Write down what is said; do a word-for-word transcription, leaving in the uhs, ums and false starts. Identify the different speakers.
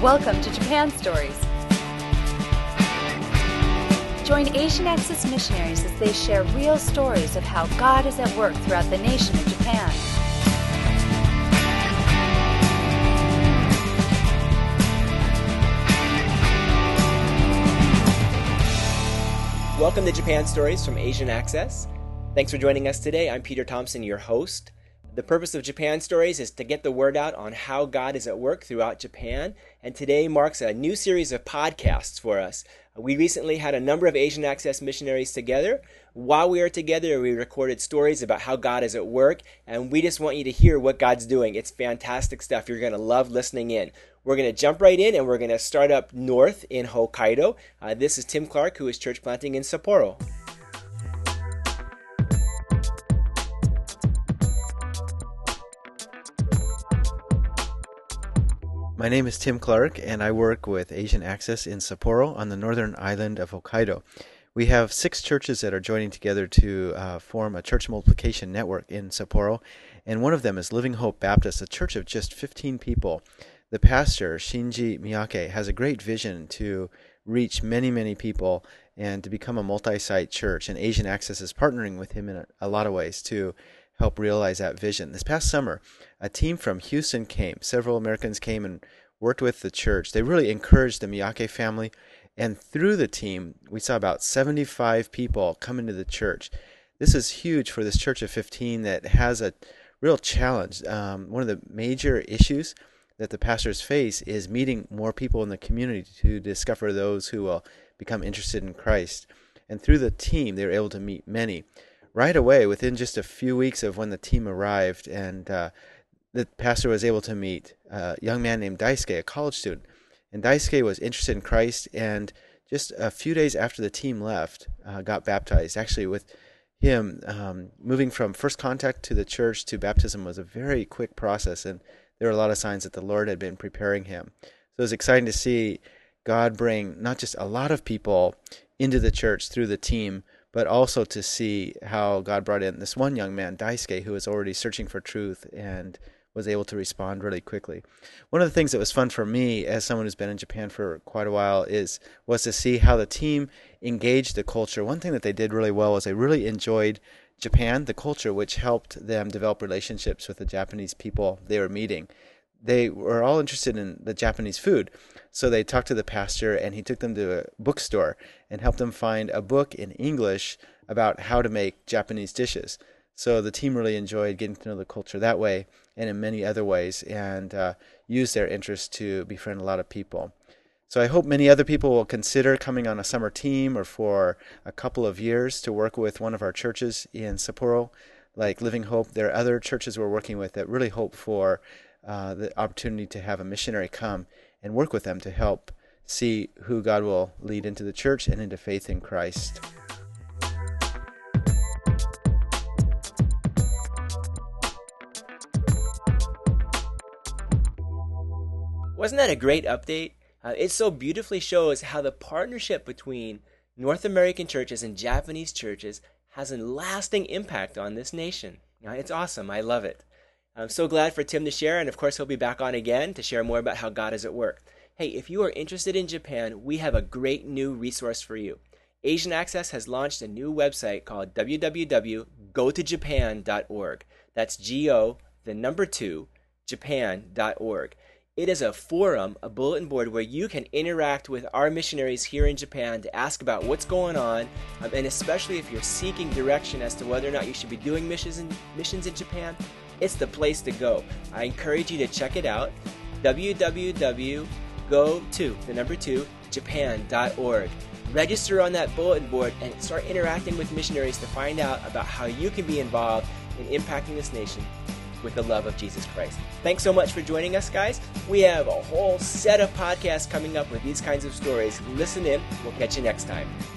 Speaker 1: Welcome to Japan Stories. Join Asian Access missionaries as they share real stories of how God is at work throughout the nation of Japan.
Speaker 2: Welcome to Japan Stories from Asian Access. Thanks for joining us today. I'm Peter Thompson, your host. The purpose of Japan Stories is to get the word out on how God is at work throughout Japan, and today marks a new series of podcasts for us. We recently had a number of Asian Access missionaries together. While we were together, we recorded stories about how God is at work, and we just want you to hear what God's doing. It's fantastic stuff. You're going to love listening in. We're going to jump right in, and we're going to start up north in Hokkaido. Uh, this is Tim Clark, who is church planting in Sapporo.
Speaker 3: My name is Tim Clark, and I work with Asian Access in Sapporo on the northern island of Hokkaido. We have six churches that are joining together to uh, form a church multiplication network in Sapporo, and one of them is Living Hope Baptist, a church of just fifteen people. The pastor, Shinji Miyake, has a great vision to reach many, many people and to become a multi-site church, and Asian Access is partnering with him in a, a lot of ways to help realize that vision. This past summer, a team from Houston came. Several Americans came and worked with the church. They really encouraged the Miyake family, and through the team, we saw about seventy-five people come into the church. This is huge for this church of fifteen that has a real challenge. Um, one of the major issues that the pastors face is meeting more people in the community to discover those who will become interested in Christ. And through the team, they were able to meet many. Right away, within just a few weeks of when the team arrived, and uh, the pastor was able to meet a young man named Daisuke, a college student. And Daisuke was interested in Christ, and just a few days after the team left, uh, got baptized. Actually, with him, um, moving from first contact to the church to baptism was a very quick process, and there were a lot of signs that the Lord had been preparing him. So it was exciting to see God bring not just a lot of people into the church through the team, but also to see how God brought in this one young man, Daisuke, who was already searching for truth and was able to respond really quickly. One of the things that was fun for me, as someone who's been in Japan for quite a while, is was to see how the team engaged the culture. One thing that they did really well was they really enjoyed Japan, the culture, which helped them develop relationships with the Japanese people they were meeting. They were all interested in the Japanese food, so they talked to the pastor, and he took them to a bookstore and helped them find a book in English about how to make Japanese dishes. So the team really enjoyed getting to know the culture that way and in many other ways, and uh, used their interest to befriend a lot of people. So I hope many other people will consider coming on a summer team or for a couple of years to work with one of our churches in Sapporo, like Living Hope. There are other churches we're working with that really hope for uh, the opportunity to have a missionary come and work with them to help see who God will lead into the church and into faith in Christ.
Speaker 2: Wasn't that a great update? Uh, it so beautifully shows how the partnership between North American churches and Japanese churches has a lasting impact on this nation. You know, it's awesome. I love it. I'm so glad for Tim to share, and of course he'll be back on again to share more about how God is at work. Hey, if you are interested in Japan, we have a great new resource for you. Asian Access has launched a new website called w w w dot go to japan dot org. That's G O, the number two, japan dot org. It is a forum, a bulletin board, where you can interact with our missionaries here in Japan to ask about what's going on, um, and especially if you're seeking direction as to whether or not you should be doing missions in, missions in Japan, it's the place to go. I encourage you to check it out, w w w dot go to, the number two, japan dot org. Register on that bulletin board and start interacting with missionaries to find out about how you can be involved in impacting this nation with the love of Jesus Christ. Thanks so much for joining us, guys. We have a whole set of podcasts coming up with these kinds of stories. Listen in. We'll catch you next time.